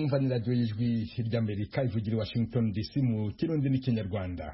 murumva ni radio y'ijwi ry'Amerika ivugira i Washington DC mu kirundi n'ikinyarwanda.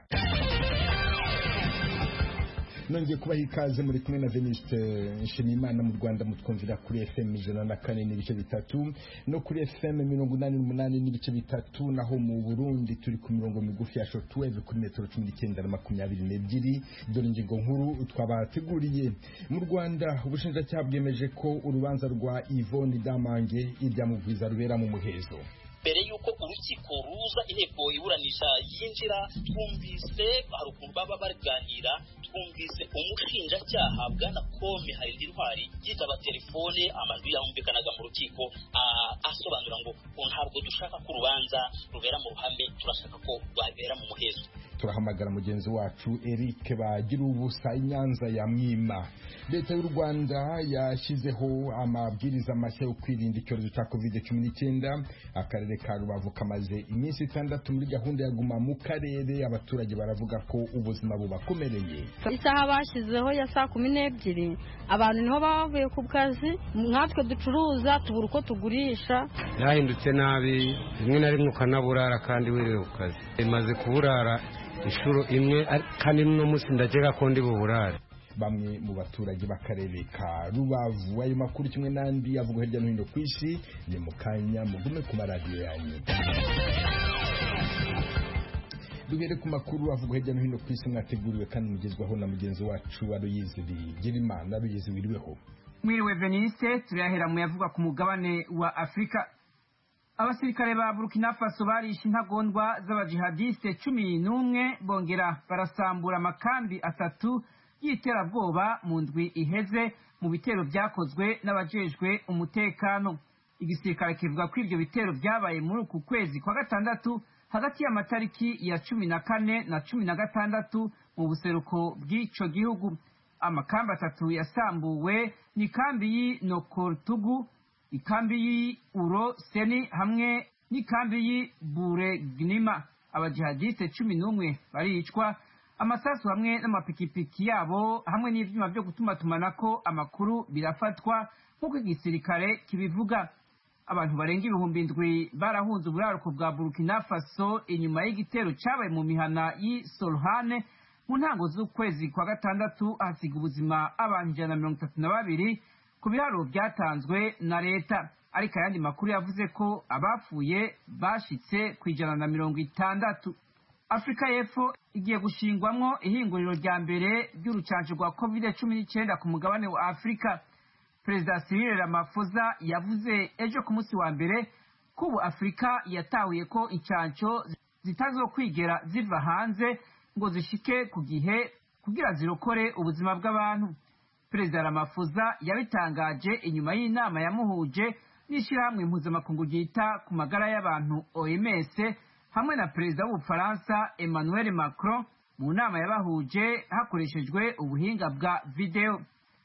Nongeye kubaha ikaze muri kumwe na Veniste Nshimiyimana. Mu Rwanda mutwumvira kuri FM 104.3 no kuri FM 88.3, naho mu Burundi turi ku mirongo migufi ya shortwave kuri metero 19 na 22. Dore ingingo nkuru twabateguriye. Mu Rwanda ubushinjacyaha bwemeje ko urubanza rwa Yvonne Damange iryamuvuza rubera mu muhezo. Mbere yuko urukiko ruza inteko iburanisha yinjira, twumvise hari ukuntu baba barganira, twumvise umushinjacyaha bwana Kome Harindintwari yitaba telefone, amajwi yumvikanaga mu rukiko asobanura ngo ntabwo dushaka ko urubanza rubera mu ruhame, turashaka ko rwabera mu muhezo. Turahamagara mugenzi wacu Eric bagira ubusa Inyanza ya Mwima. Leta y'u Rwanda yashyizeho amabwiriza mashya yo kwirinda icyorezo cya COVID-19. Akarere ka Rubavu kamaze iminsi 6 muri gahunda ya guma mu karere. Abaturage baravuga ko ubuzima bubakomereye. Isaha bashyizeho ya 12:00 abantu niho bavuye ku kazi, nkatwe ducuruza tubura uko tugurisha. Yahindutse nabi, rimwe na rimwe ukanaburara kandi wiriwe ku kazi. Imaze kuburara inshuro imwe kandi no musi ndagera ko ndi buburare. Bamwe mu baturage b'akarere ka Rubavu. Ayo makuru kimwe n'andi avuga hirya no hino ku isi ni mu kanya, mugume ku maradiyo yanyu. Duhere ku makuru avuga hirya no hino ku isi mwateguriwe kandi mugezwaho na mugenzi wacu Aloyizi Bigirimana. Aloyizi, wiriweho? Mwiriwe Veniste. Turahera mu yavuga ku mugabane wa Afrika. Abasirikare ba Burkina Faso barishe intagondwa z'abajihadiste 11 bongera barasambura amakambi 3 y'iterabwoba mu ndwi iheze mu bitero byakozwe n'abajejwe umutekano. Igisirikare kivuga ko ivyo bitero byabaye muri uku kwezi kwa gatandatu hagati y'amatariki ya 14 na 16 mu buseruko bw'ico gihugu. Amakambi 3 yasambuwe ni kambi y'Inokortugu, ikambi y'Uro Seni hamwe n'ikambi y'Buregnima. Abajihadiste 11 baricwa, amasasu hamwe n'amapikipiki yabo hamwe n'ivyuma byo gutumatumanako amakuru birafatwa nk'uko igisirikare kibivuga. Abantu barenga 7,000 barahunze uburaruko bwa Burkina Faso inyuma y'igitero cyabaye mu mihana y'Solhane mu ntango z'ukwezi kwa gatandatu, hasiga ubuzima abantu 132 ku biharuro byatanzwe na leta. Ariko ayandi makuru yavuze ko abapfuye bashitse ku 160. Afrika y'Epfo igiye gushingwamwo ihinguriro rya mbere ry'urucanco rwa COVID-19 ku mugabane wa Afrika. Perezida Cyril Ramaphosa yavuze ejo ku munsi wa mbere ko ubu Afrika yatahuye ko incanco zitazokwigera ziva hanze ngo zishike ku gihe kugira zirokore ubuzima bw'abantu. Perezida Ramaphosa yabitangaje inyuma y'inama yamuhuje n'ishirahamwe mpuzamakungu ryita ku magara y'abantu OMS hamwe na perezida w'Ubufaransa Emmanuel Macron mu nama yabahuje hakoreshejwe ubuhinga bwa video.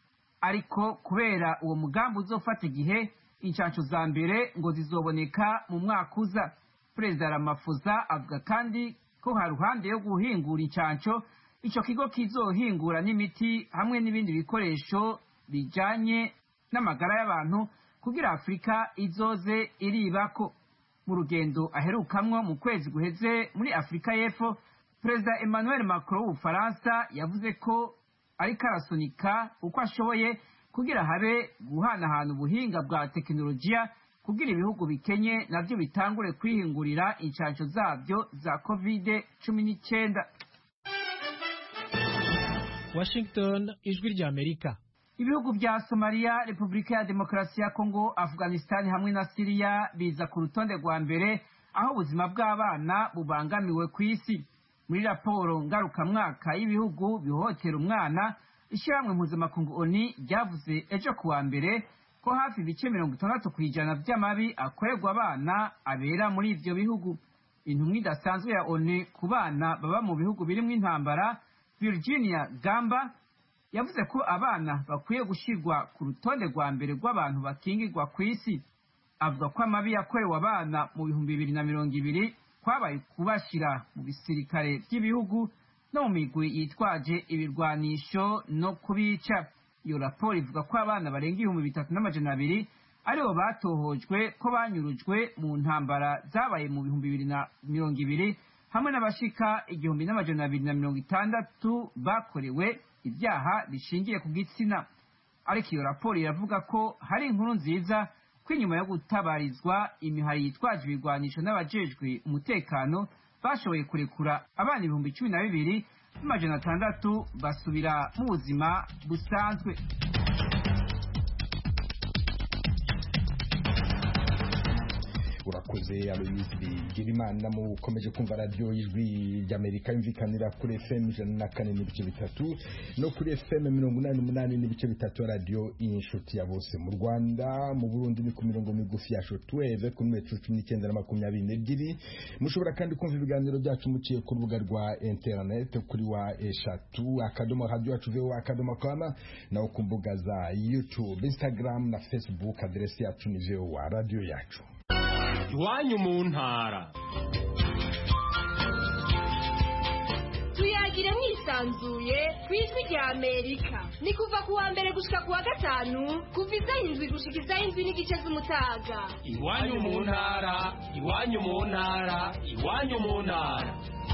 Ariko kubera uwo mugambi uzofata igihe, incanco za mbere ngo zizoboneka mu mwaka uza. Perezida Ramaphosa avuga kandi ko haruhande yo guhingura incanco, ico kigo kizohingura n'imiti hamwe n'ibindi bikoresho bijanye n'amagara y'abantu kugira Afrika izoze iribako. Mu rugendo aherukamwo mu kwezi guheze muri Afrika y'Epfo, Perezida Emmanuel Macron w'Ubufaransa yavuze ko ariko arasunika uko ashoboye kugira habe guhanahana ubuhinga bwa tekinolojiya kugira ibihugu bikenye navyo bitangure kwihingurira incanco zabyo za COVID-19. Washington, ijwi rya Amerika. Ibihugu vya Somalia, Republika ya Demokarasi ya Kongo, Afghanistan hamwe na Syria biza ku rutonde rwa mbere aho ubuzima bw'abana bubangamiwe ku isi. Muri raporo ngarukamwaka y'ibihugu bihohotera umwana, ishyirahamwe mpuzamakungu ONU ryavuze ejo kuwa mbere ko hafi ibice 60% by'amabi akorerwa abana abera muri ivyo bihugu. Intumwa idasanzwe ya ONU ku bana baba mu bihugu birimo intambara, Virginia Gamba, yavuze ko abana bakwiye gushirwa ku rutonde rwa mbere rw'abantu bakingirwa ku isi. Avuga ko amabi yakorewe abana mu 2020 kwabaye kubashira mu bisirikare by'ibihugu no mu migwi yitwaje ibirwanisho no kubica. Iyo raporo ivuga ko abana barenga 3,200 aribo batohojwe ko banyurujwe mu ntambara zabaye mu 2020 hamwe n'abashika 1260 bakorewe ibyaha bishingiye ku gitsina. Ariko iyo raporo iravuga ko hari inkuru nziza ko inyuma yo gutabarizwa imihari yitwaje ibigwanisho n'abajejwe umutekano bashoboye kurekura abana 12,600 basubira mu buzima busanzwe. urakoze Aloysi Girimana mukomeje kumva radio y'ijwi ry'Amerika yumvikanira kuri FM 104.3 no kuri FM 88.3 radio inshuti ya bose mu Rwanda. Mu Burundi ni ku mirongo migufi ya shortwave ku 1922. Mushobora kandi kumva ibiganiro byacu muciye ku rubuga rwa internet kuri wa eshatu akadomo radio yacu VOA.com na ku mbuga za YouTube, Instagram na Facebook. Adresi yacu ni VOA radio yacu. Iwanyu mu ntara. Tuyagire mwisanzuye kw'ijwi rya Amerika. Ni kuva ku wa mbere gushika ku wa gatanu kuva isaha 7 gushika isaha 7 n'igice z'umutaga. Iwanyu mu ntara, iwanyu mu ntara, iwanyu mu ntara.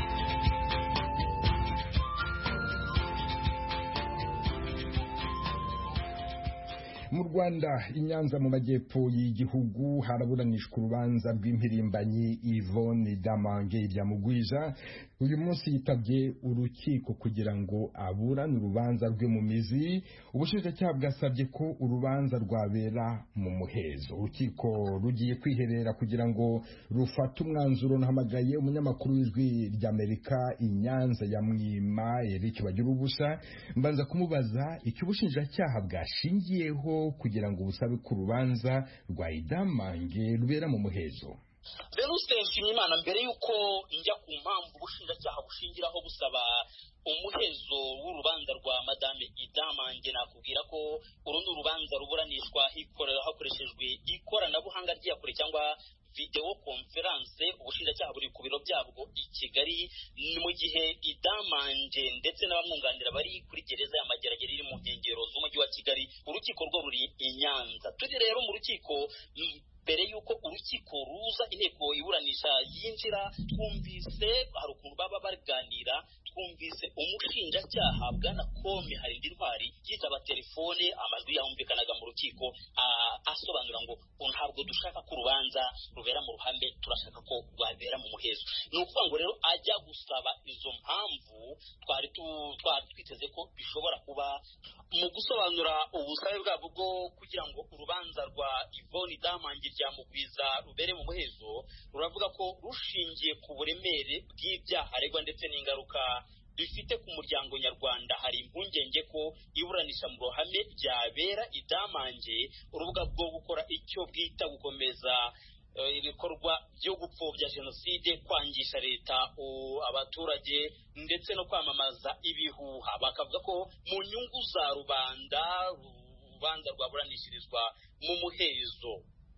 Mu Rwanda inyanza mu majyepfo y'igihugu haraburanishwa urubanza rw'impirimbanyi Yvonne Damange irya Mugwiza. Uyu munsi yitabye urukiko kugira ngo aburane urubanza rwe mu mizi. Ubushinjacyaha bwasabye ko urubanza rwabera mu muhezo. Urukiko rugiye kwiherera kugira ngo rufate umwanzuro. Nahamagaye umunyamakuru w'ijwi ry'Amerika Inyanza ya Mwima Eric Bagirubusa mbanza kumubaza icyo ubushinjacyaha bwashingiyeho kugira ngo ubusabe ku rubanza rwa Damange rubera mu muhezo. Venuste Nshimiyimana, mbere yuko njya ku mpamvu ubushinjacyaha bushingiraho busaba umuhezo w'urubanza rwa Madame Damange, nakubwira ko uru ni urubanza ruburanishwa hakoreshejwe ikoranabuhanga ry'iyakure cyangwa video conference. Ubushinjacyaha buri ku biro byabwo i Kigali, mu gihe Damange ndetse n'abamwunganira bari kuri gereza ya Mageragere iri mu nkengero z'umujyi wa Kigali. Urukiko rwo ruri i Nyanza. Turi rero mu rukiko, mbere yuko urukiko ruza inteko iburanisha yinjira, twumvise hari ukuntu baba baganira. Twumvise umushinjacyaha Bwana Kome Harindintwari yitaba telefone, amajwi yumvikanaga mu rukiko asobanura ngo ntabwo dushaka ko urubanza rubera mu ruhame, turashaka ko rwabera mu muhezo. Ni ukuvuga ngo rero ajya gusaba izo mpamvu twari twiteze ko bishobora kuba mu gusobanura ubusabe bwabo bwo kugira ngo urubanza rwa Yvonne Damange rya Mugwiza rubere mu muhezo. Ruravuga ko rushingiye ku buremere bw'ibyaha aregwa ndetse n'ingaruka bifite ku muryango nyarwanda. Hari impungenge ko iburanisha mu ruhame ryabera Damange urubuga bwo gukora icyo bwita gukomeza ibikorwa byo gupfobya jenoside, kwangisha leta abaturage ndetse no kwamamaza ibihuha. Bakavuga ko mu nyungu za rubanda urubanza rwaburanishirizwa mu muhezo.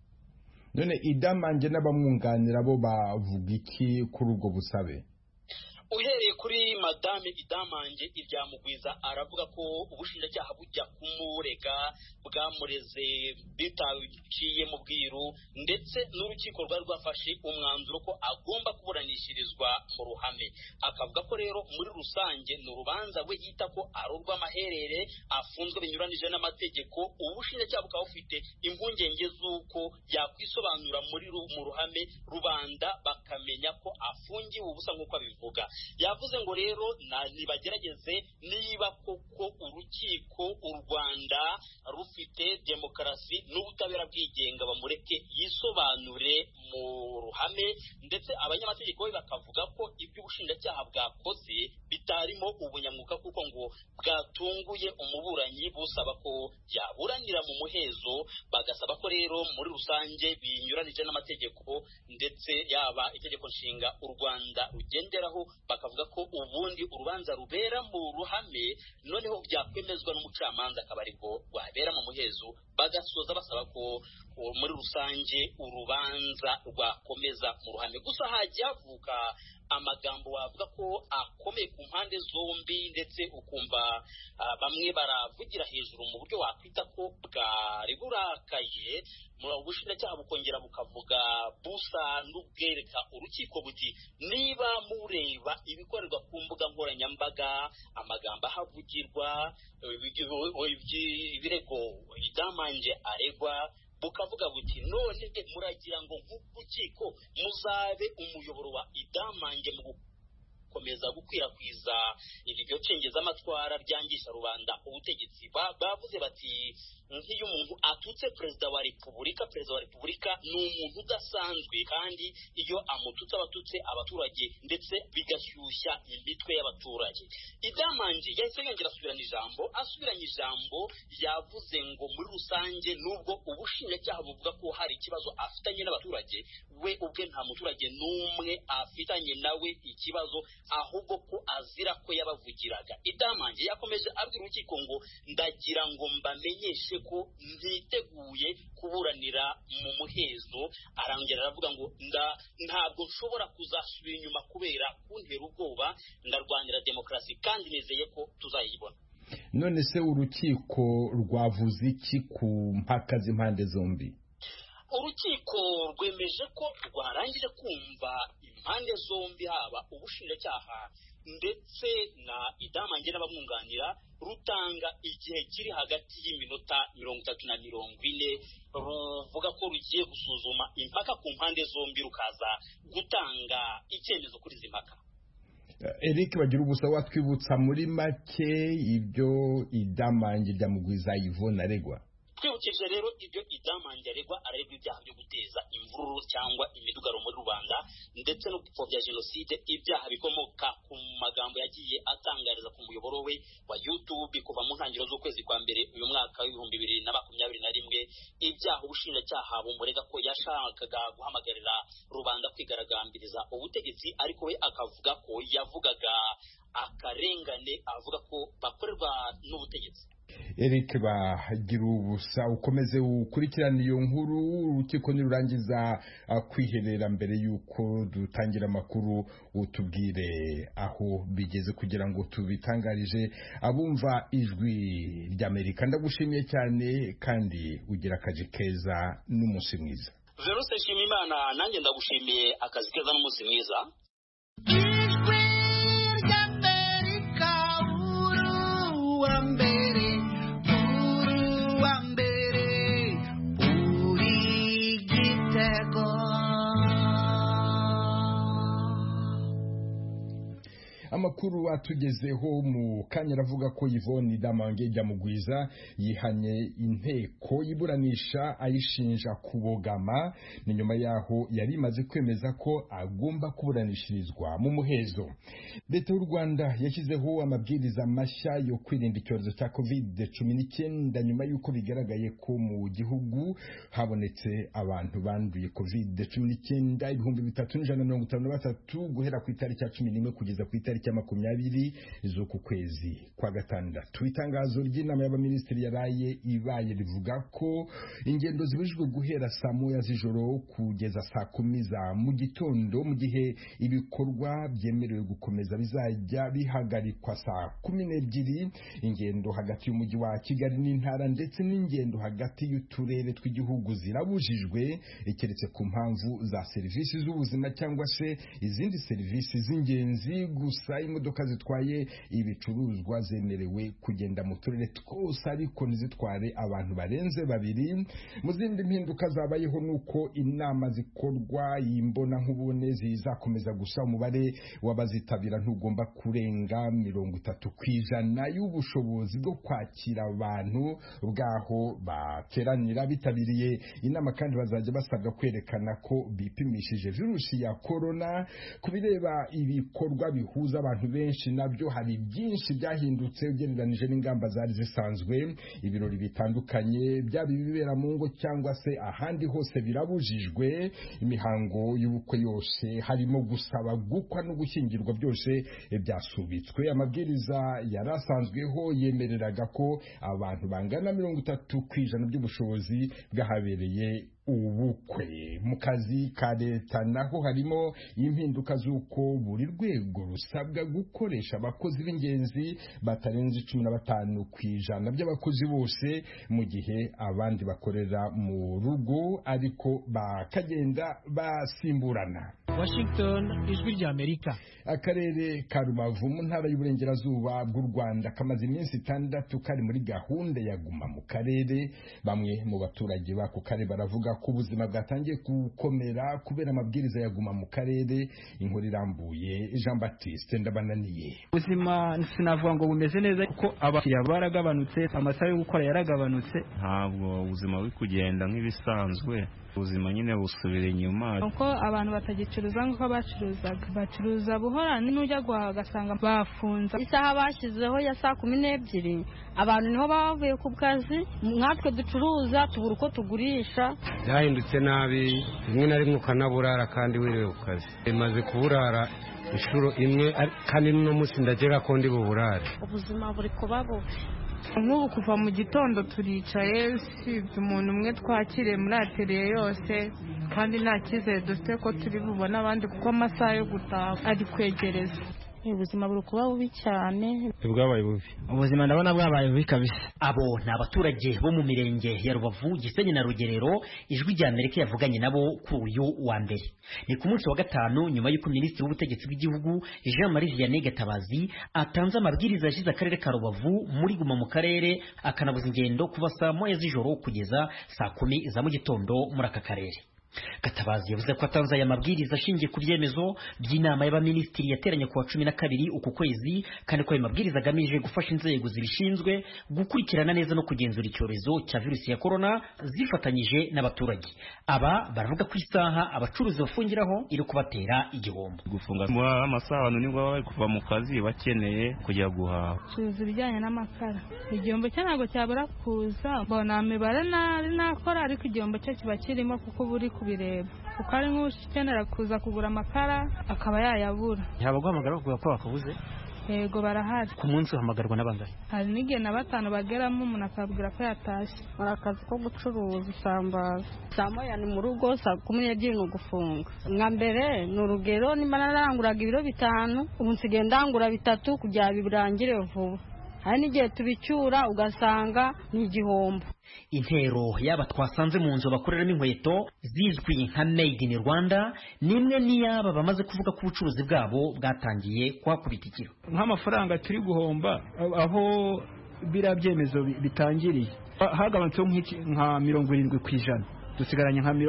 None Damange n'abamwunganira bo bavuga iki kuri ubwo busabe? Uhereye kuri Madame Damange irya Mugwiza aravuga ko ubushinjacyaha bujya kumurega bwamureze bitaciye mu bwiru, ndetse n'urukiko rwari rwafashe umwanzuro ko agomba kuburanishirizwa mu ruhame. Akavuga ko rero muri rusange ni urubanza we yita ko ari urw'amaherere afunzwe binyuranije n'amategeko. Ubushinjacyaha bukaba bufite impungenge z'uko yakwisobanura mu ruhame, rubanda bakamenya ko afungiwe ubusa nk'uko abivuga. Yavuze ngo rero nibagerageze niba koko urukiko u Rwanda rufite demokarasi n'ubutabera bwigenga, bamureke yisobanure mu ruhame. Ndetse abanyamategeko be bakavuga ko ibyo ubushinjacyaha bwakoze bitarimo ubunyamwuga, kuko ngo bwatunguye umuburanyi busaba ko yaburanira mu muhezo. Bagasaba ko rero muri rusange binyuranije n'amategeko ndetse yaba itegeko nshinga u Rwanda rugenderaho. Bakavuga ko ubundi urubanza rubera mu ruhame, noneho byakwemezwa n'umucamanza akaba aribwo rwabera mu muhezo. Bagasoza basaba ko muri rusange urubanza rwakomeza mu ruhame. Gusa hajya havuka amagambo wavuga ko akomeye ku mpande zombi, ndetse ukumva bamwe baravugira hejuru mu buryo wakwita ko bwari burakaye. ubushinjacyaha bukongera bukavuga busa n'ubwereka urukiko buti niba mureba ibikorerwa ku mbuga nkoranyambaga, amagambo ahavugirwa, ibirego Idamange aregwa, bukavuga buti none muragira ngo nk'urukiko muzabe umuyoboro wa Idamange mu gukomeza gukwirakwiza iryo cengezamatwara ryangisha rubanda ubutegetsi. Bavuze bati nk'iyo umuntu atutse perezida wa repubulika ni umuntu udasanzwe, kandi iyo amututse abatutse abaturage ndetse bigashyushya imitwe y'abaturage. Idamange yahise yongera asubiranye ijambo yavuze ngo muri rusange nubwo ubushinjacyaha buvuga ko hari ikibazo afitanye n'abaturage, we ubwe nta muturage n'umwe afitanye nawe ikibazo, ahubwo ko azira ko yabavugiraga. Idamange yakomeje abwira urukiko ngo ndagira ngo mbamenyeshe ko ntiteguye kuburanira mu muhezo. Arongera aravuga ngo ntabwo nshobora kuzasubira inyuma kubera kuntera ubwoba, ndarwanira demokarasi kandi nizeye ko tuzayibona. None se urukiko rwavuze iki ku mpaka z'impande zombi? Urukiko rwemeje ko rwarangije kumva impande zombi, haba ubushinjacyaha ndetse na Idamange n'abamwunganira, rutanga igihe kiri hagati y'iminota 30 na 40, ruvuga ko rugiye gusuzuma impaka ku mpande zombi, rukaza gutanga icyemezo kuri izi mpaka. Eric bagira ubusa watwibutsa muri make ibyo Idamange rya Mugwiza Yvonne aregwa? Twibukije rero ibyo Idamange aregwa ibyaha byo guteza imvururu cyangwa imidugaro muri rubanda ndetse no gupfobya jenoside, ibyaha bikomoka ku magambo yagiye atangariza ku muyoboro we wa YouTube kuva mu ntangiriro z'ukwezi kwa mbere uyu mwaka w'2021, ibyaha ubushinjacyaha bumurega ko yashakaga guhamagarira rubanda kwigaragambiriza ubutegetsi, ariko we akavuga ko yavugaga akarengane avuga ko bakorerwa n'ubutegetsi. Eric bagira ubusa ukomeze ukurikirana iyo nkuru, urukiko nirurangiza kwiherera mbere yuko dutangira amakuru utubwire aho bigeze kugira ngo tubitangarije abumva ijwi ry'Amerika. Ndagushimiye cyane kandi ugira akazi keza n'umunsi mwiza. Veruse Nshimiyimana, nanjye ndagushimiye akazi keza n'umunsi mwiza. Amakuru atugezeho mu kanya aravuga ko Yvonne Idamange rya Mugwiza yihanye inteko iburanisha ayishinja kubogama, ni nyuma yaho yari imaze kwemeza ko agomba kuburanishirizwa mu muhezo. Leta y'u Rwanda yashyizeho amabwiriza mashya yo kwirinda icyorezo cya COVID-19 nyuma y'uko bigaragaye ko mu gihugu habonetse abantu banduye COVID-19 3,153 guhera ku itariki ya 11 kugeza ku itariki ya 20 z'uku kwezi kwa gatandatu. Itangazo ry'inama y'abaminisitiri yaraye ibaye rivuga ko ingendo zibujijwe guhera saa 9 z'ijoro kugeza saa 10 za mu gitondo, mu gihe ibikorwa byemerewe gukomeza bizajya bihagarikwa saa 12. Ingendo hagati y'umujyi wa Kigali n'intara ndetse n'ingendo hagati y'uturere tw'igihugu zirabujijwe keretse ku mpamvu za serivisi z'ubuzima cyangwa se izindi serivisi z'ingenzi gusa. Imodoka zitwaye ibicuruzwa zemerewe kugenda mu turere twose ariko ntizitware abantu barenze 2. Mu zindi mpinduka zabayeho nuko inama zikorwa imbona nkubone zizakomeza gusa umubare w'abazitabira ntugomba kurenga 30% y'ubushobozi bwo kwakira abantu bwaho bateranira bitabiriye inama, kandi bazajya basabwa kwerekana ko bipimishije virusi ya corona. Kubireba ibikorwa bihuza abantu benshi nabyo hari byinshi byahindutse ugereranije n'ingamba zari zisanzwe. Ibirori bitandukanye byaba ibibera mu ngo cyangwa se ahandi hose birabujijwe. Imihango y'ubukwe yose harimo gusaba gukwa no gushyingirwa byose byasubitswe. Amabwiriza yarasanzweho yemereraga ko abantu bangana 30% by'ubushobozi bwahabereye ubukwe. Mu kazi ka leta naho harimo impinduka z'uko buri rwego rusabwa gukoresha abakozi b'ingenzi batarenze 15% by'abakozi bose, mu gihe abandi bakorera mu rugo ariko bakagenda basimburana. Washington, ijwi rya Amerika. Akarere ka Rubavu mu ntara y'uburengerazuba bw'u Rwanda kamaze iminsi 6 kari muri gahunda ya guma mu karere. Bamwe mu baturage bako kare baravuga ko ubuzima bwatangiye gukomera kubera amabwiriza ya guma mu karere. Inkuru irambuye Jean Baptiste Ndabananiye. Ubuzima sinavuga ngo bumeze neza kuko abakiriya baragabanutse, amasaha yo gukora yaragabanutse. Ntabwo ubuzima buri kugenda nk'ibisanzwe, ubuzima nyine busubira inyuma uko abantu batagicuruza nk'uko bacuruza buhora, n'ujya guhaha ugasanga bafunze. Isaha bashyizeho ya 12:00 abantu niho bavuye ku kazi, nkatwe ducuruza tubura uko tugurisha. Byahindutse nabi, rimwe na rimwe ukanaburara kandi wiriwe ku kazi. Imaze kuburara inshuro imwe kandi no munsi ndagera ko ndi buburare. Ubuzima buri kuba bubi. Nk'ubu kuva mu gitondo turicaye, usibye umuntu umwe twakiriye muri atelier yose, kandi nta cyizere dufite ko turi bubone abandi kuko amasaha yo gutaha ari kwegereza. Ubuzima buri kuba bubi cyane. Bwabaye bubi. Ubuzima ndabona bwabaye bubi kabisa. Abo ni abaturage bo mu mirenge ya Rubavu, Gisenyi na Rugerero. Ijwi rya Amerika yavuganye nabo kuri uyu wa mbere. Ni ku munsi wa gatanu nyuma y'uko Minisitiri w'Ubutegetsi bw'Igihugu Jean Marie Vianney Gatabazi atanze amabwiriza yashize akarere ka Rubavu muri guma mu karere, akanabuza ingendo kuva saa 9 z'ijoro kugeza saa 10 za mu gitondo muri aka karere. Gatabazi yavuze ko atanze aya mabwiriza ashingiye ku byemezo by'inama y'abaminisitiri yateranye ku wa 12 uku kwezi, kandi ko ayo mabwiriza agamije gufasha inzego zibishinzwe gukurikirana neza no kugenzura icyorezo cya virusi ya corona zifatanyije n'abaturage. Aba baravuga ko isaha abacuruzi bafungiraho iri kubatera igihombo. Gufunga amasaha abantu nibwo bari kuva mu kazi bakeneye kujya guhaha. Curuza ibijyanye n'amakara, igihombo cyo ntabwo cyabura kuza, mbona imibare nakora ariko igihombo cyo kiba kirimo kuko buri kubireba, kuko ari nk'ukenera kuza kugura amakara akaba yayabura. Yaba guhamagara bavuga ko bakabuze. Yego barahari. Ku munsi uhamagarwa n'abangari. Hari n'igihe na 5 bageramo umuntu akabwira ko yatashye. Akazi ko gucuruza isambaza. Saa 9 ni mu rugo, saa 12 ni ugufunga. Nka mbere ni urugero, nimba naranguraga ibiro 5, ubu nsigaye ndangura 3 kugira birangire vuba. Hari n'igihe tubicyura ugasanga ni igihombo. Intero yaba twasanze mu nzu bakoreramo inkweto zizwi nka Made in Rwanda, nimwe niyaba bamaze kuvuga ko ubucuruzi bwabo bwatangiye kwakubita ikiro. Nk'amafaranga turi guhomba aho bira byemezo bitangiriye hagabanutseho nka 70%. Dusigaranye nka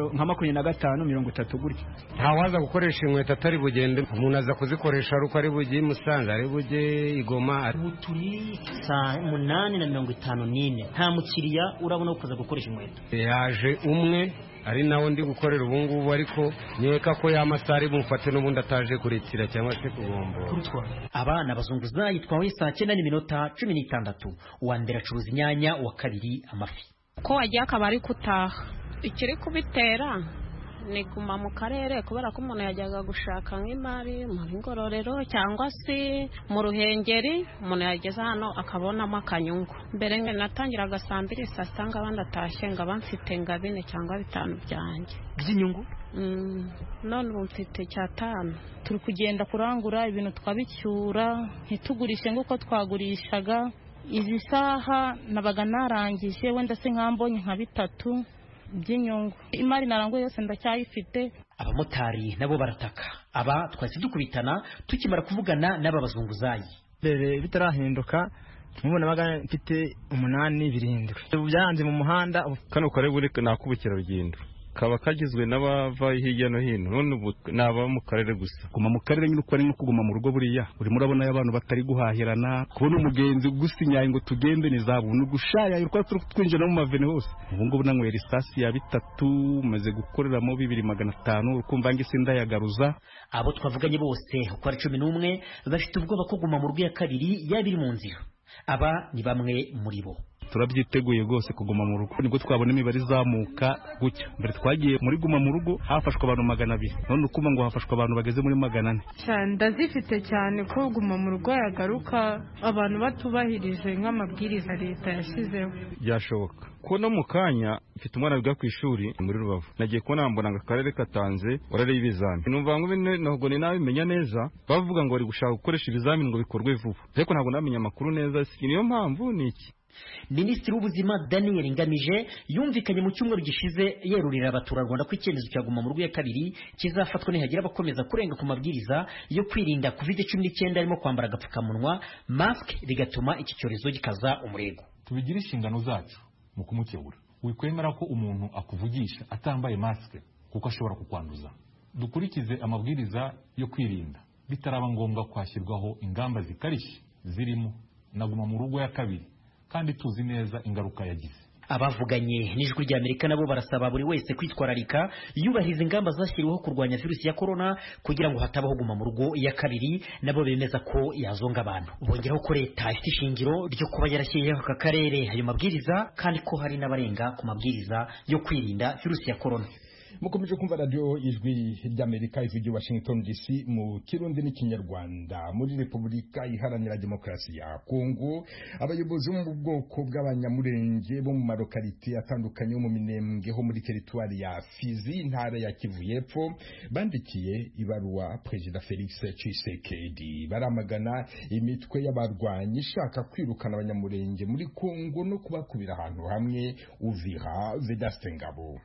25-30 gutya. Ntawaza gukoresha inkweto atari bugende, umuntu aza kuzikoresha aruko ari bugiye Musanze, ari bujye Igoma. Turi saa 8:54 nta mukiriya urabona ukoza gukoresha inkweto. Yaje umwe ari nawo ndi gukorera ubu ngubu, ariko nyeka ko yamasari bumfate n'ubundi ataje kuretira cyangwa se kugombo. Abana bazunguza yitwawe saa 9:16. Uwa mbere acuruza inyanya, uwa kabiri amafi. Ko wagiye akabari kutaha, ikiri kubitera ni guma mu karere, kubera ko umuntu yajyaga gushaka nk'imari mu Ngororero cyangwa se mu Ruhengeri, umuntu yageze hano akabonamo akanyungu. Mbere ngo natangiraga saa 2 saa 7 abandi atashye ngo bamfite nga 4 cyangwa 5 byanjye by'inyungu. None ubu mfite 5. Turi kugenda kurangura ibintu twabicyura, ntitugurishe nguko twagurishaga. Izi saha nabaga narangije, wenda se nkambonye nka 3 by'inyungu. Imari naranguye yose ndacyayifite. Abamotari nabo barataka. Aba twahise dukubitana tukimara kuvugana n'aba bazunguzayi. Mbere bitarahinduka mubona baga mfite 8-7. Byanze mu muhanda kano kare buri nakubukira rugendo. Kaba kagizwe n'abava hirya no hino, none ubu naba mu karere gusa. Guma mu karere nyine uko ari no kuguma mu rugo buriya uri murabona y'abantu batari guhahirana, kubona umugenzi gusinyaye ngo tugende nizabuntu gushaya urwa twinjira mu mavene hose. Ubu ngubu nanywera isasi ya 3 maze gukoreramo 2500 ukumva ngise ndayagaruza. Abo twavuganye bose uko ari 11 bafite ubwoba ko guma mu rugo ya kabiri yabiri mu nzira. Aba ni bamwe muri bo. turabyiteguye rwose kuguma mu rugo nibwo twabona imibare izamuka gutya. Mbere twagiye muri guma mu rugo hafashwe abantu 200 none ukuma ngo hafashwe abantu bageze muri 400. Ndazifite cyane ko guma mu rugo yagaruka abantu batubahirije nk'amabwiriza leta yashyizeho. Byashoboka ko no mu kanya mfite umwana wiga ku ishuri muri Rubavu, nagiye kubona mbona ngo akarere katanze warare y'ibizami, numva ngo ntabwo ni nabimenya neza, bavuga ngo bari gushaka gukoresha ibizamini ngo bikorwe vuba, ariko ntabwo namenya amakuru neza. Niyo mpamvu ni iki Minisitiri w'ubuzima Daniel Ngamije yumvikanye mu cyumweru gishize yerurira abaturarwanda ko icyemezo cya guma mu rugo ya kabiri kizafatwa nihagira abakomeza kurenga ku mabwiriza yo kwirinda COVID-19 arimo kwambara agapfukamunwa mask, bigatuma iki cyorezo gikaza umurego. Tubigira inshingano zacu mu kumukebura. Wikwemera ko umuntu akuvugisha atambaye mask kuko ashobora kukwanduza. Dukurikize amabwiriza yo kwirinda, bitaraba ngombwa kwashyirwaho ingamba zikarishye zirimo na guma mu rugo ya kabiri, kandi tuzi neza ingaruka yagize. Abavuganye n'ijwi rya Amerika nabo barasaba buri wese kwitwararika yubahiriza ingamba zashyiriweho kurwanya virusi ya corona kugira ngo hatabaho guma mu rugo ya kabiri, nabo bemeza ko yazonga abantu. Bongeraho ko leta ifite ishingiro ryo kuba yarashyiyeho aka karere ayo mabwiriza, kandi ko hari n'abarenga ku mabwiriza yo kwirinda virusi ya corona. Mukomeje kumva radio ijwi ry'Amerika ivugira Washington DC mu Kirundi n'Ikinyarwanda. Muri Repubulika Iharanira Demokarasi ya Kongo, abayobozi mu bwoko bw'abanyamurenge bo mu marokalite atandukanye mu Minembwe ho muri teritwari ya Fizi, intara ya Kivu y'Epfo, bandikiye ibaruwa Perezida Felix Tshisekedi baramagana imitwe y'abarwanyi ishaka kwirukana abanyamurenge muri Kongo no kubakubira ahantu hamwe. Uvira Vedaste Ngabo.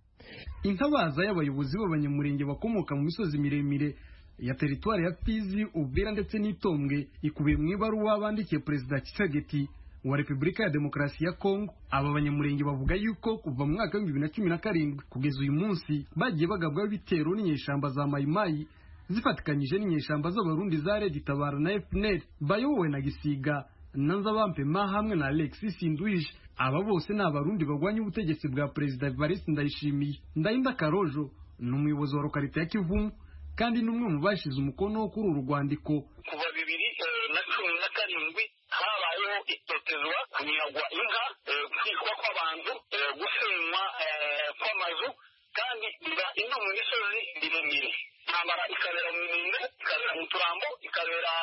Intabaza y'abayobozi b'abanyamurenge bakomoka mu misozi miremire ya teritwari ya Fizi, Uvira ndetse n'Itombwe ikubiye mu ibaruwa bandikiye Perezida Tshisekedi wa Repubulika ya Demokarasi ya Kongo. Aba banyamurenge bavuga yuko kuva mu mwaka wa 2017 kugeza uyu munsi bagiye bagabwa ibitero n'inyeshamba za Mayimayi zifatikanyije n'inyeshamba z'abarundi za Red Tabara na FNL bayobowe na Gisiga Nanzabampema hamwe na Alexis Ndwije. Aba bose ni abarundi bagwanya ubutegetsi bwa Perezida Evariste Ndayishimiye. Ndayinda Karojo ni umuyobozi wa lokalite ya Kivumu kandi n'umwe mu bashize umukono kuri uru rwandiko. Kuva 2017 habayeho itotezwa, kunyagwa inka, kwicwa kw'abantu, gusenywa kw'amazu, kandi biba ino mu misozi miremire. Intambara ikabera mu Minembwe, ikabera mu Turambo, ikabera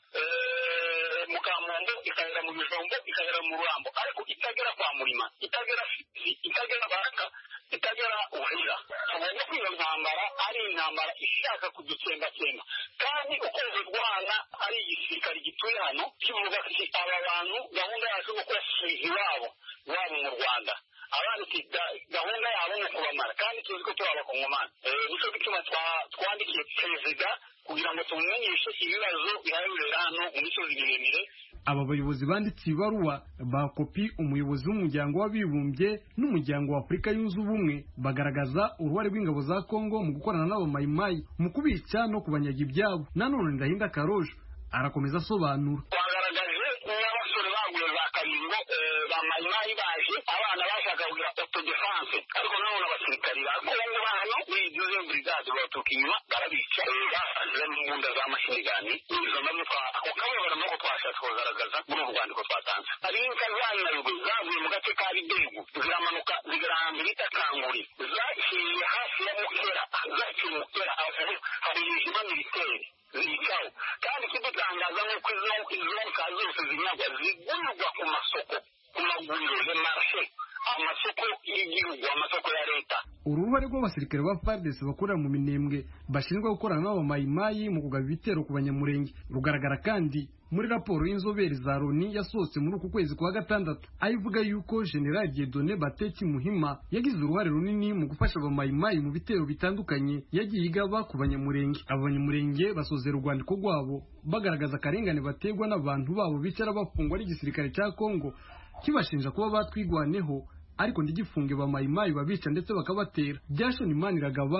mu Kamombo, ikabera mu Bijombo, ikabera mu Rurambo, ariko itagera kwa Murima, itagera Fizi, itagera Baraka, itagera Uvira. Tubona ko iyo ntambara ari intambara ishaka kudutsembatsemba, kandi uko zirwana ari igisirikare gituye hano kivuga ati aba bantu gahunda yacu uko yasize iwabo mu Rwanda, abandi gahunda yabo ni ukubamara, kandi tuzi ko turi abakongomani. Nicyo gituma twandikiye Perezida kugira ngo tumumenyeshe ibibazo bihabera hano mu misozi miremire. Aba bayobozi banditse ibaruwa bakopi umuyobozi w'umuryango w'abibumbye n'umuryango wa Afurika yunze ubumwe, bagaragaza uruhare rw'ingabo za Kongo mu gukorana n'abamayimayi mu kubica no kubanyaga ibyabo. Nanone Ndahinda Karojo arakomeza asobanura. Twagaragaje n'abasore baguye za Karingo bamayimayi baje, abana bashaka kugira autodefense, ariko none abasirikari ba Kongo hano muri iyo brigade baturuka inyuma barabica, baje n'imbunda za mashini izo nabyo ako kababara nuko twashatse kugaragaza muri ubu rwandiko twatanze. Hari inka zanarwe zavuye mu gace ka Bidegu ziramanuka zigera ahantu bita Kanguri, zaciye hafi ya Mukera, zaciye Mukera hari ijima militeri zicaho, kandi kidutangaza nk'uko izo nka zose zinyagwa zigurwa ku masoko, ku maguriro marshe, amasoko y'igihugu, amasoko ya leta. Uruhare rw'abasirikare ba FARDC bakorera mu Minembwe bashinzwe gukorana n'abamayimayi mu kugaba ibitero ku banyamurenge rugaragara kandi muri raporo y'inzobere za Loni yasohotse muri uku kwezi kwa gatandatu, ayivuga yuko General Dieudonné Bateki Muhima yagize uruhare runini mu gufasha abamayimayi mu bitero bitandukanye yagiye igaba ku banyamurenge. Abanyamurenge basozera urwandiko rwabo bagaragaza akarengane bategwa n'abantu babo bicara bafungwa n'igisirikare cya Kongo kibashinja kuba batwigwaneho, ariko ndigifunge bamayimayi babica ndetse bakabatera. Byashoni Maniragaba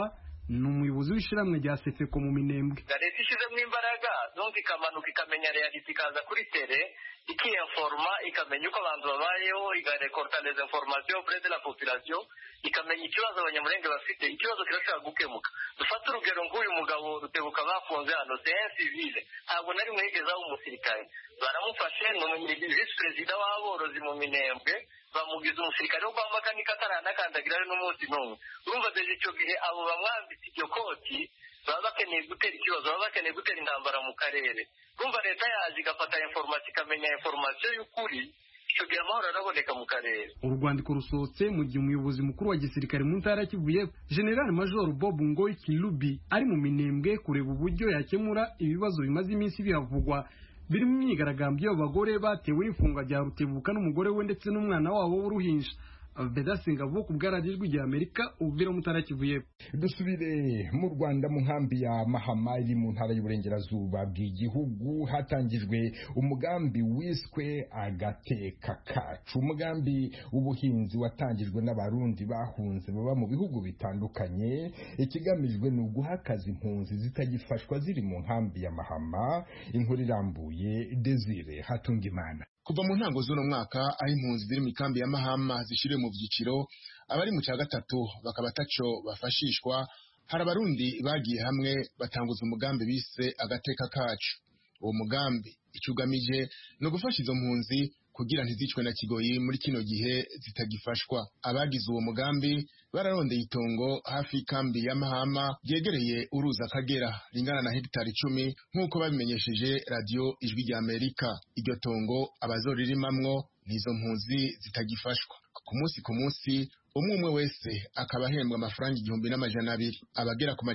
ni umuyobozi w'ishyirahamwe rya sefeko mu Minembwe. leta ishyizemo imbaraga donc ikamanuka ikamenya reality ikaza kuri tere ikiinforma ikamenya uko abantu babayeho igarekorta les informations auprès de la population ikamenya ikibazo abanyamurenge bafite. ikibazo kirashobora gukemuka. dufate urugero nk'uyu mugabo Rutebuka bafunze hano c'est un civil ntabwo nari mwegezaho umusirikare baramufashe ni vice perezida w'aborozi mu Minembwe bamugize umusirikare wo kwa makanika ataranakandagira n'umunsi n'umwe. urumva deje icyo gihe abo bamwambitse iryo koti baba bakeneye gutera ikibazo, baba bakeneye gutera intambara mu karere. urumva leta yaje igafata information ikamenya information y'ukuri, icyo gihe amahoro araboneka mu karere. Urwandiko rusohotse mu gihe umuyobozi mukuru wa gisirikare mu ntara ya Kivu y'Epfo General Major Bob Ngoyi Kilubi ari mu Minembwe kureba uburyo yakemura ibibazo bimaze iminsi bihavugwa birimo imyigaragambyo y'abagore batewe n'ifungwa rya Rutebuka n'umugore we ndetse n'umwana wabo w'uruhinja. Bedasinga vuku bwaragijwe rya Amerika ubira mutara Kivu y'Epfo. Dusubire mu Rwanda mu nkambi ya Mahama iri mu ntara y'uburengerazuba bw'igihugu hatangijwe umugambi wiswe agateka kacu. Umugambi w'ubuhinzi watangijwe n'abarundi bahunze baba mu bihugu bitandukanye. Ikigamijwe ni uguha akazi impunzi zitagifashwa ziri mu nkambi ya Mahama. Inkuru irambuye Desire Hatungimana. Kuva mu ntango z'uno mwaka aho impunzi ziri mu kambi ya Mahama zishire mu vyiciro abari mu cya gatatu bakaba ataco bafashishwa, hari abarundi bagiye hamwe batanguza umugambi bise agateka kacu. Uwo mugambi icugamije no gufasha izo mpunzi kugira ntizicwe na kigoyi muri kino gihe zitagifashwa. Abagize uwo mugambi bararondeye itongo hafi kambi ya Mahama yegereye uruza Kagera ringana na hegitari 10 nk'uko babimenyesheje radio Ijwi rya Amerika. Iryo tongo abazoririmamwo nizo mpunzi zitagifashwa. Ku munsi umwe wese akaba ahembwa amafaranga 1200. Abagera ku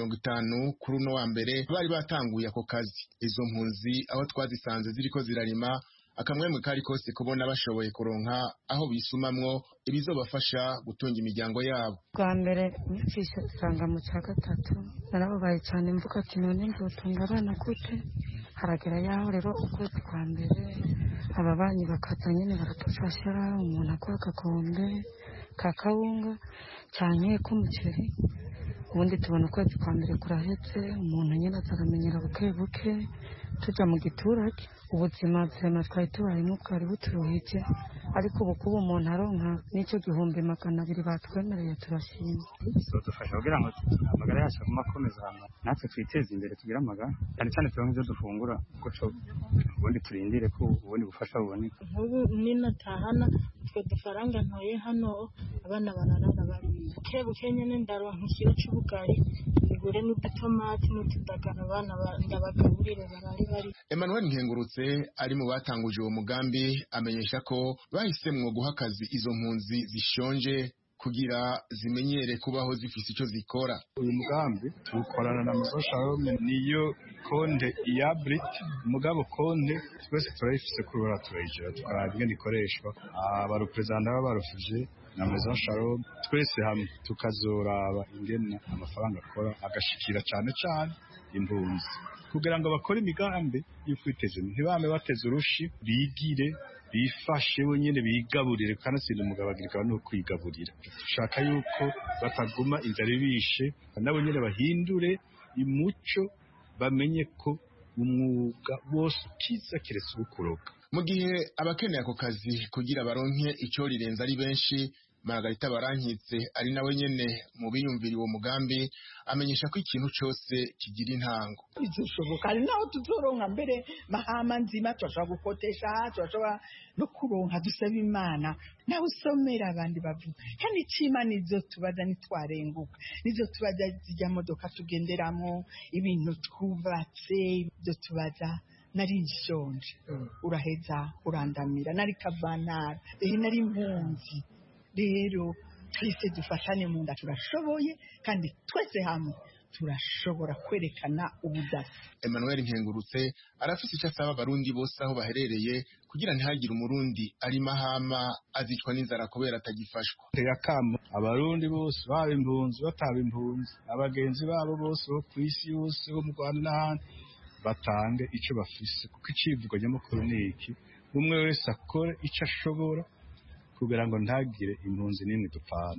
250 kuri uno wa mbere bari batanguye ako kazi. Izo mpunzi aho twazisanze ziriko zirarima akamwemwe kari kose kubona bashoboye kuronka aho bisumamwo ibizobafasha gutunga imiryango yabo. Bwa mbere mfishe usanga mu cya gatatu narababaye cyane mvuga ati none nzotunga abana gute. Haragera yaho rero ukwezi kwa mbere ababanyi bakaza nyine baratufasha, umuntu akora agakombe kakawunga cyane k'umuceri, ubundi tubona ukwezi kwa mbere kurahetse umuntu nyine azaramenyera buke buke tuja mu giturage. Ubuzima bwema twari tubayemo bwari buturuhije, ariko ubu kuba umuntu aronka n'icyo 200 batwemereye turashima. Dufasha kugira ngo amagara yacu akomeze natwe twiteze imbere tugira amagara cyane cyane turonke ibyo dufungura kuko ubundi turindire ko ubundi bufasha buboneka. Nk'ubu ninatahana twe dufaranga ntoye hano abana bararara bari buke nyene ndaronka ikiro c'ubugari ngure n'udutomati n'utudagara abana ndabagaburire barari bari. Emmanuel Nkengurutse ari mu batanguje uwo mugambi amenyesha ko bahisemwo guha akazi izo mpunzi zishonje kugira zimenyere kubaho zifise icyo zikora. Uyu mugambi tukorana na Masosharome niyo konde ya Brit mugabo konde twese turayifise kurora turayijira tukarabye nikoreshwa abarepresenta b'abarufije na Maison Shalom twese hamwe tukazoraba ingena amafaranga akora agashikira cyane cyane impunzi kugira ngo bakore imigambi y'ukwiteza ntibame bateze urushi bigire bifashe wenyine bigaburire kandi sindi umugabagirika no kwigaburira. Dushaka yuko bataguma inzara bishe nabo nyine bahindure imuco bamenye ko umwuga wose ukiza kiretse ukuroga. Mu gihe abakeneye ako kazi kugira baronke icyo rirenza ari benshi, Margarita Barankitse ari nawe nyene mu biyumvira uwo mugambi amenyesha ko ikintu cyose kigira intango. Bizoshoboka ari naho tuzoronka mbere Mahama nzima twashaka gukotesha twashaka no kuronka dusaba Imana nawe usomera abandi bavuga kandi cima nizo tubaza nitwarenguka nizo tubaza zijya modoka tugenderamo ibintu twubatse ibyo tubaza nari nshonje uraheza urandamira nari kavantara nari impunzi. Rero twese dufatane mu nda turashoboye kandi twese hamwe turashobora kwerekana ubudasa. Emmanuel Nkengurutse arafise icyo asaba abarundi bose aho baherereye kugira ntihagire umurundi ari Mahama azicwa n'inzara kubera atagifashwa. Tega kamo abarundi bose baba impunzi bataba impunzi abagenzi babo bose bo kwisi yose bo mu Rwanda n'ahandi batange icyo bafise kuko icivugo nyamukuru niki umwe wese akore icyo ashobora kugira ngo ntagire impunzi nini dupfana.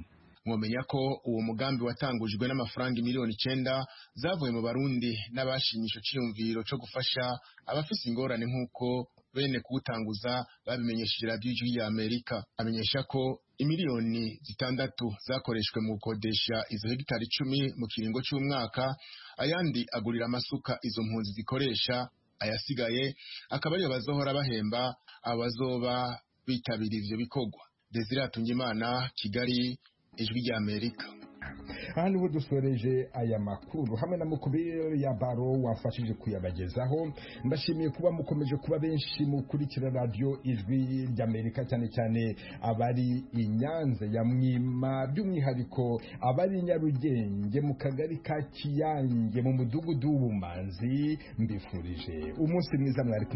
mwomenya ko uwo mugambi watangujwe n'amafaranga miliyoni 9 zavuye mu barundi n'abashimisho cyiyumviro cyo gufasha abafise ingorane nk'uko bene kuwutanguza babimenyesheje radiyo y'ijwi y'Amerika. Amenyesha ko imiliyoni 6 zakoreshwe mu gukodesha izo hegitari 10 mu kiringo cy'umwaka, ayandi agurira amasuka izo mpunzi zikoresha, ayasigaye akaba ariyo bazohora bahemba abazoba bitabiriye ivyo bikorwa. Desire Atungimana, Kigali, ijwi ry'Amerika. Aha niho dusoreje aya makuru hamwe na Mukubiri ya Baro wafashije kuyabagezaho. Mbashimiye kuba mukomeje kuba benshi mukurikira radio ijwi ry'Amerika, cyane cyane abari i Nyanza ya Mwima, by'umwihariko abari Nyarugenge mu kagari ka Kiyange mu mudugudu w'Ubumanzi. Mbifurije umunsi mwiza mwari